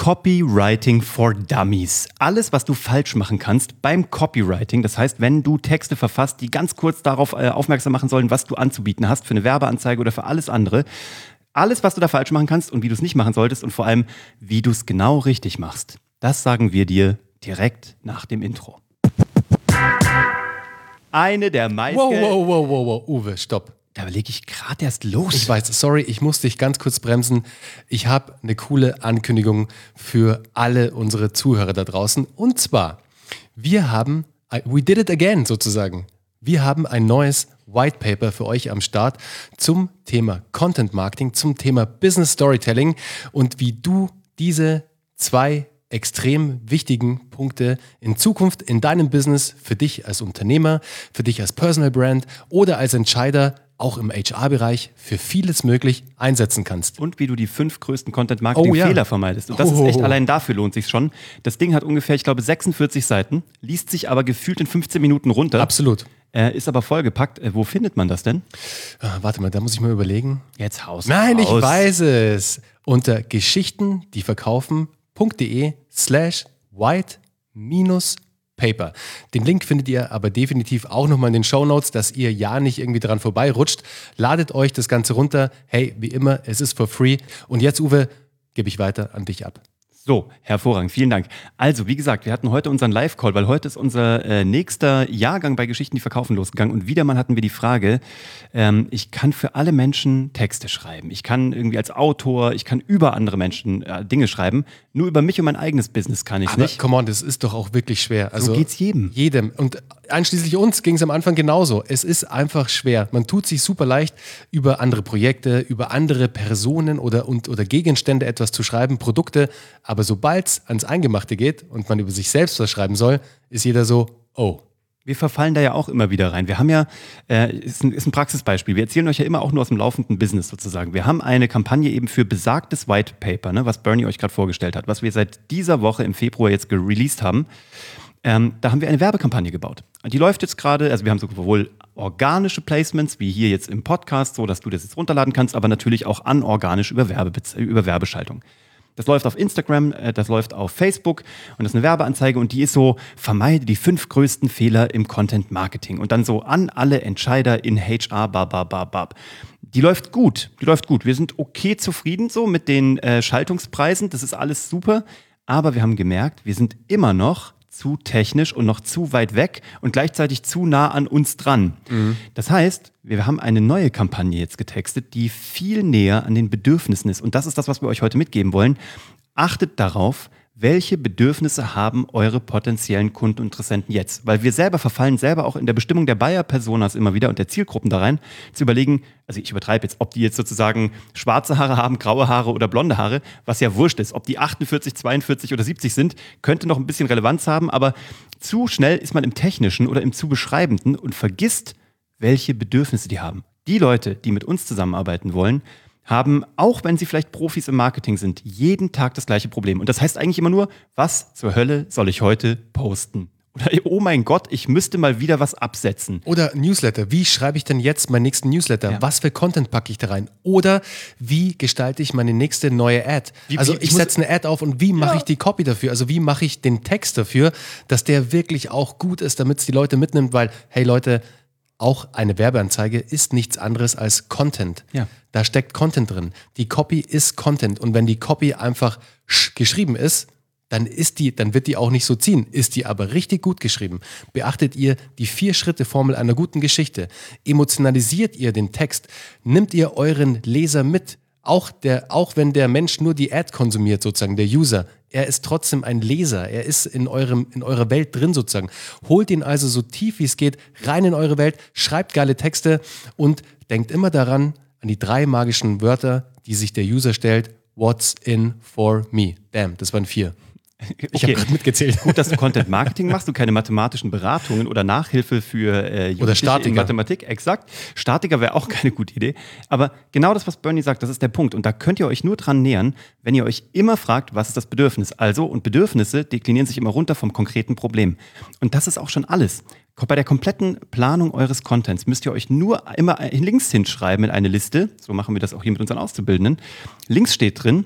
Copywriting for Dummies. Alles, was du falsch machen kannst beim Copywriting, das heißt, wenn du Texte verfasst, die ganz kurz darauf aufmerksam machen sollen, was du anzubieten hast für eine Werbeanzeige oder für alles andere. Alles, was du da falsch machen kannst und wie du es nicht machen solltest und vor allem, wie du es genau richtig machst. Das sagen wir dir direkt nach dem Intro. Eine der meisten... Wow, Uwe, stopp. Da lege ich gerade erst los. Ich weiß, sorry, ich muss dich ganz kurz bremsen. Ich habe eine coole Ankündigung für alle unsere Zuhörer da draußen. Und zwar, we did it again sozusagen. Wir haben ein neues White Paper für euch am Start zum Thema Content Marketing, zum Thema Business Storytelling und wie du diese zwei extrem wichtigen Punkte in Zukunft in deinem Business für dich als Unternehmer, für dich als Personal Brand oder als Entscheider auch im HR-Bereich für vieles möglich einsetzen kannst. Und wie du die 5 größten Content-Marketing-Fehler vermeidest. Und das ist echt, allein dafür lohnt sich schon. Das Ding hat ungefähr, ich glaube, 46 Seiten, liest sich aber gefühlt in 15 Minuten runter. Absolut. Ist aber vollgepackt. Wo findet man das denn? Warte mal, da muss ich mal überlegen. Jetzt Haus. Nein, ich weiß es. Unter geschichtendieverkaufen.de/white-paper. Den Link findet ihr aber definitiv auch nochmal in den Shownotes, dass ihr ja nicht irgendwie dran vorbeirutscht. Ladet euch das Ganze runter. Hey, wie immer, es ist for free. Und jetzt, Uwe, gebe ich weiter an dich ab. So, hervorragend, vielen Dank. Also, wie gesagt, wir hatten heute unseren Live-Call, weil heute ist unser nächster Jahrgang bei Geschichten, die verkaufen losgegangen. Und wieder mal hatten wir die Frage, ich kann für alle Menschen Texte schreiben. Ich kann irgendwie als Autor, ich kann über andere Menschen Dinge schreiben. Nur über mich und mein eigenes Business kann ich nicht. Come on, das ist doch auch wirklich schwer. Also, so geht's jedem. Jedem. Und einschließlich uns ging es am Anfang genauso. Es ist einfach schwer. Man tut sich super leicht, über andere Projekte, über andere Personen oder Gegenstände etwas zu schreiben, Produkte. Aber sobald es ans Eingemachte geht und man über sich selbst was schreiben soll, ist jeder so, oh. Wir verfallen da ja auch immer wieder rein. Wir haben ja, ist ein Praxisbeispiel, wir erzählen euch ja immer auch nur aus dem laufenden Business sozusagen. Wir haben eine Kampagne eben für besagtes White Paper, ne, was Bernie euch gerade vorgestellt hat, was wir seit dieser Woche im Februar jetzt released haben. Da haben wir eine Werbekampagne gebaut. Die läuft jetzt gerade, also wir haben sowohl organische Placements, wie hier jetzt im Podcast, so dass du das jetzt runterladen kannst, aber natürlich auch anorganisch über Werbeschaltung. Das läuft auf Instagram, das läuft auf Facebook und das ist eine Werbeanzeige und die ist so, vermeide die 5 größten Fehler im Content Marketing und dann so an alle Entscheider in HR, Die läuft gut. Wir sind okay zufrieden so mit den Schaltungspreisen, das ist alles super, aber wir haben gemerkt, wir sind immer noch zu technisch und noch zu weit weg und gleichzeitig zu nah an uns dran. Das heißt, wir haben eine neue Kampagne jetzt getextet, die viel näher an den Bedürfnissen ist. Und das ist das, was wir euch heute mitgeben wollen. Achtet darauf, welche Bedürfnisse haben eure potenziellen Kunden und Interessenten jetzt? Weil wir selber verfallen auch in der Bestimmung der Buyer-Personas immer wieder und der Zielgruppen da rein, zu überlegen, also ich übertreibe jetzt, ob die jetzt sozusagen schwarze Haare haben, graue Haare oder blonde Haare, was ja wurscht ist. Ob die 48, 42 oder 70 sind, könnte noch ein bisschen Relevanz haben, aber zu schnell ist man im Technischen oder im zu Beschreibenden und vergisst, welche Bedürfnisse die haben. Die Leute, die mit uns zusammenarbeiten wollen, haben, auch wenn sie vielleicht Profis im Marketing sind, jeden Tag das gleiche Problem. Und das heißt eigentlich immer nur, was zur Hölle soll ich heute posten? Oder oh mein Gott, ich müsste mal wieder was absetzen. Oder Newsletter. Wie schreibe ich denn jetzt meinen nächsten Newsletter? Ja. Was für Content packe ich da rein? Oder wie gestalte ich meine nächste neue Ad? Ich setze eine Ad auf und wie mache ich die Copy dafür? Also wie mache ich den Text dafür, dass der wirklich auch gut ist, damit es die Leute mitnimmt? Weil, hey Leute, auch eine Werbeanzeige ist nichts anderes als Content. Ja. Da steckt Content drin. Die Copy ist Content. Und wenn die Copy einfach geschrieben ist, dann wird die auch nicht so ziehen. Ist die aber richtig gut geschrieben, beachtet ihr die 4-Schritte-Formel einer guten Geschichte, emotionalisiert ihr den Text, nimmt ihr euren Leser mit, auch wenn der Mensch nur die Ad konsumiert, sozusagen, der User, er ist trotzdem ein Leser, er ist in eurer Welt drin sozusagen. Holt ihn also so tief wie es geht rein in eure Welt, schreibt geile Texte und denkt immer daran, an die 3 magischen Wörter, die sich der User stellt. What's in for me? Bam, das waren 4. Ich habe gerade mitgezählt. Gut, dass du Content Marketing machst, du keine mathematischen Beratungen oder Nachhilfe für oder Statiker. In Mathematik, exakt. Statiker wäre auch keine gute Idee. Aber genau das, was Bernie sagt, das ist der Punkt. Und da könnt ihr euch nur dran nähern, wenn ihr euch immer fragt, was ist das Bedürfnis? Also, und Bedürfnisse deklinieren sich immer runter vom konkreten Problem. Und das ist auch schon alles. Bei der kompletten Planung eures Contents müsst ihr euch nur immer links hinschreiben in eine Liste. So machen wir das auch hier mit unseren Auszubildenden. Links steht drin,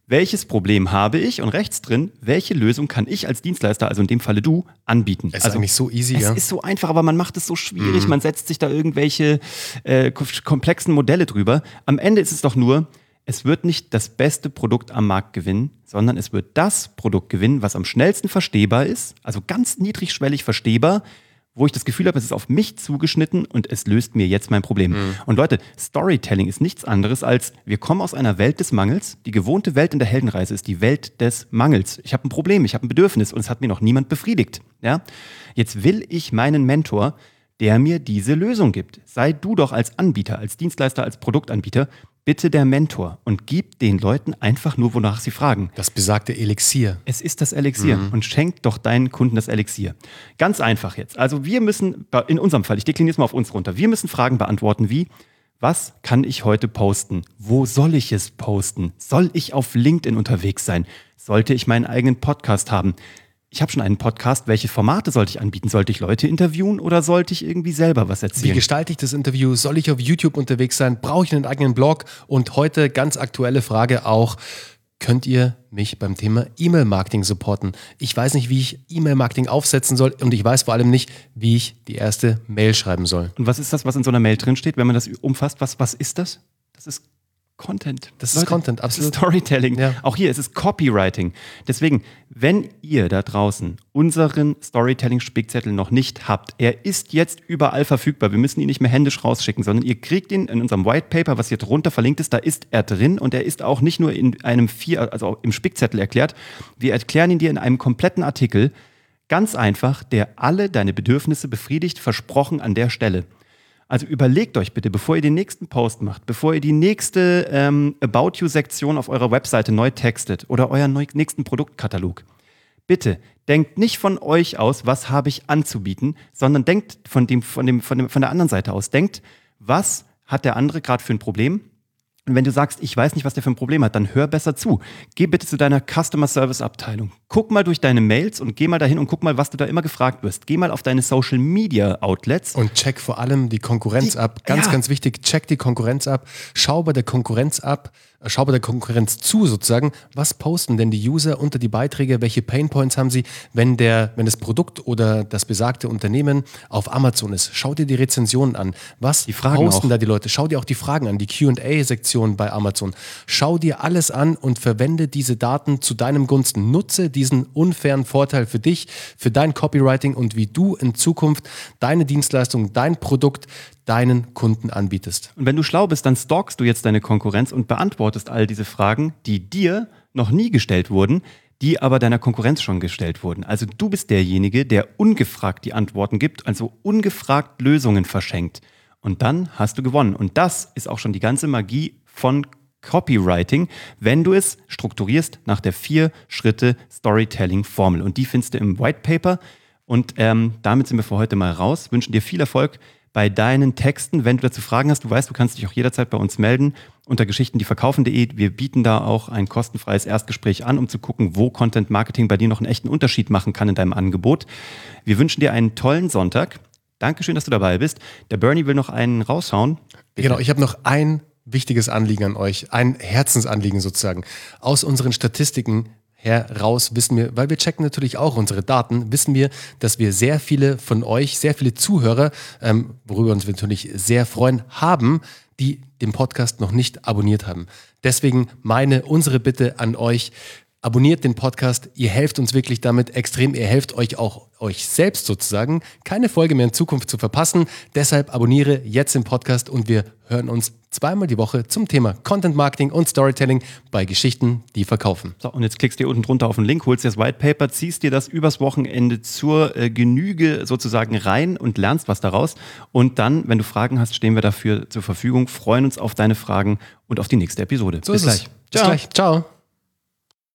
welches Problem habe ich und rechts drin, welche Lösung kann ich als Dienstleister, also in dem Falle du, anbieten. Es ist eigentlich so easy, Es ist so einfach, aber man macht es so schwierig, man setzt sich da irgendwelche komplexen Modelle drüber. Am Ende ist es doch nur, es wird nicht das beste Produkt am Markt gewinnen, sondern es wird das Produkt gewinnen, was am schnellsten verstehbar ist, also ganz niedrigschwellig verstehbar, wo ich das Gefühl habe, es ist auf mich zugeschnitten und es löst mir jetzt mein Problem. Und Leute, Storytelling ist nichts anderes als, wir kommen aus einer Welt des Mangels. Die gewohnte Welt in der Heldenreise ist die Welt des Mangels. Ich habe ein Problem, ich habe ein Bedürfnis und es hat mir noch niemand befriedigt. Ja? Jetzt will ich meinen Mentor, der mir diese Lösung gibt. Sei du doch als Anbieter, als Dienstleister, als Produktanbieter bitte der Mentor und gib den Leuten einfach nur, wonach sie fragen. Das besagte Elixier. Es ist das Elixier und schenk doch deinen Kunden das Elixier. Ganz einfach jetzt. Also wir müssen, in unserem Fall, ich dekliniere es mal auf uns runter, wir müssen Fragen beantworten wie, was kann ich heute posten? Wo soll ich es posten? Soll ich auf LinkedIn unterwegs sein? Sollte ich meinen eigenen Podcast haben? Ich habe schon einen Podcast. Welche Formate sollte ich anbieten? Sollte ich Leute interviewen oder sollte ich irgendwie selber was erzählen? Wie gestalte ich das Interview? Soll ich auf YouTube unterwegs sein? Brauche ich einen eigenen Blog? Und heute ganz aktuelle Frage auch, könnt ihr mich beim Thema E-Mail-Marketing supporten? Ich weiß nicht, wie ich E-Mail-Marketing aufsetzen soll und ich weiß vor allem nicht, wie ich die erste Mail schreiben soll. Und was ist das, was in so einer Mail drinsteht, wenn man das umfasst? Was ist das? Das ist Content. Das ist Content, absolut. Das ist Storytelling. Ja. Auch hier ist es Copywriting. Deswegen, wenn ihr da draußen unseren Storytelling-Spickzettel noch nicht habt, er ist jetzt überall verfügbar. Wir müssen ihn nicht mehr händisch rausschicken, sondern ihr kriegt ihn in unserem White Paper, was hier drunter verlinkt ist, da ist er drin und er ist auch nicht nur in einem also im Spickzettel erklärt. Wir erklären ihn dir in einem kompletten Artikel, ganz einfach, der alle deine Bedürfnisse befriedigt, versprochen an der Stelle. Also überlegt euch bitte, bevor ihr den nächsten Post macht, bevor ihr die nächste About You-Sektion auf eurer Webseite neu textet oder euren nächsten Produktkatalog, bitte denkt nicht von euch aus, was habe ich anzubieten, sondern denkt von der anderen Seite aus. Denkt, was hat der andere gerade für ein Problem? Und wenn du sagst, ich weiß nicht, was der für ein Problem hat, dann hör besser zu. Geh bitte zu deiner Customer Service Abteilung. Guck mal durch deine Mails und geh mal dahin und guck mal, was du da immer gefragt wirst. Geh mal auf deine Social Media Outlets. Und check vor allem die Konkurrenz ab. Ganz wichtig, check die Konkurrenz ab. Schau bei der Konkurrenz zu sozusagen. Was posten denn die User unter die Beiträge? Welche Painpoints haben sie, wenn das Produkt oder das besagte Unternehmen auf Amazon ist? Schau dir die Rezensionen an. Was posten da die Leute? Schau dir auch die Fragen an, die Q&A-Sektion bei Amazon. Schau dir alles an und verwende diese Daten zu deinem Gunsten. Nutze diesen unfairen Vorteil für dich, für dein Copywriting und wie du in Zukunft deine Dienstleistung, dein Produkt deinen Kunden anbietest. Und wenn du schlau bist, dann stalkst du jetzt deine Konkurrenz und beantwortest all diese Fragen, die dir noch nie gestellt wurden, die aber deiner Konkurrenz schon gestellt wurden. Also du bist derjenige, der ungefragt die Antworten gibt, also ungefragt Lösungen verschenkt. Und dann hast du gewonnen. Und das ist auch schon die ganze Magie von Copywriting, wenn du es strukturierst nach der 4-Schritte-Storytelling-Formel. Und die findest du im White Paper. Und damit sind wir für heute mal raus. Wünschen dir viel Erfolg bei deinen Texten. Wenn du dazu Fragen hast, du weißt, du kannst dich auch jederzeit bei uns melden unter geschichtendieverkaufen.de. Wir bieten da auch ein kostenfreies Erstgespräch an, um zu gucken, wo Content Marketing bei dir noch einen echten Unterschied machen kann in deinem Angebot. Wir wünschen dir einen tollen Sonntag. Dankeschön, dass du dabei bist. Der Bernie will noch einen raushauen. Bitte. Genau, ich habe noch ein wichtiges Anliegen an euch, ein Herzensanliegen sozusagen. Aus unseren Statistiken heraus wissen wir, weil wir checken natürlich auch unsere Daten, wissen wir, dass wir sehr viele von euch, sehr viele Zuhörer, worüber uns natürlich sehr freuen, haben, die den Podcast noch nicht abonniert haben. Deswegen unsere Bitte an euch, abonniert den Podcast, ihr helft uns wirklich damit extrem, ihr helft euch auch euch selbst sozusagen, keine Folge mehr in Zukunft zu verpassen. Deshalb abonniere jetzt den Podcast und wir hören uns zweimal die Woche zum Thema Content Marketing und Storytelling bei Geschichten, die verkaufen. So, und jetzt klickst du hier unten drunter auf den Link, holst dir das White Paper, ziehst dir das übers Wochenende zur Genüge sozusagen rein und lernst was daraus. Und dann, wenn du Fragen hast, stehen wir dafür zur Verfügung, freuen uns auf deine Fragen und auf die nächste Episode. Bis gleich. Ciao.